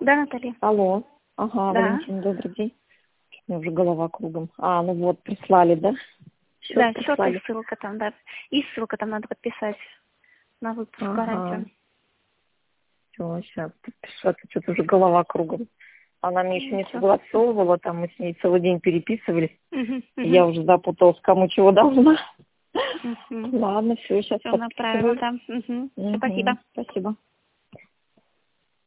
Да, Наталья. Алло. Ага, Да. Валентина, добрый день. У меня уже голова кругом. Ну вот, прислали, да? Счет Да, счет прислали. и ссылка там, да. И ссылка там надо подписать на выпуск гарантию. Все, сейчас подпишу, что-то уже голова кругом. Она мне еще не Ничего. согласовывала, там мы с ней целый день переписывались. Мгм, Я уже запуталась, кому чего должна. мгм. Ладно, все, сейчас Все направила, подписываю. да. Все, спасибо. Спасибо.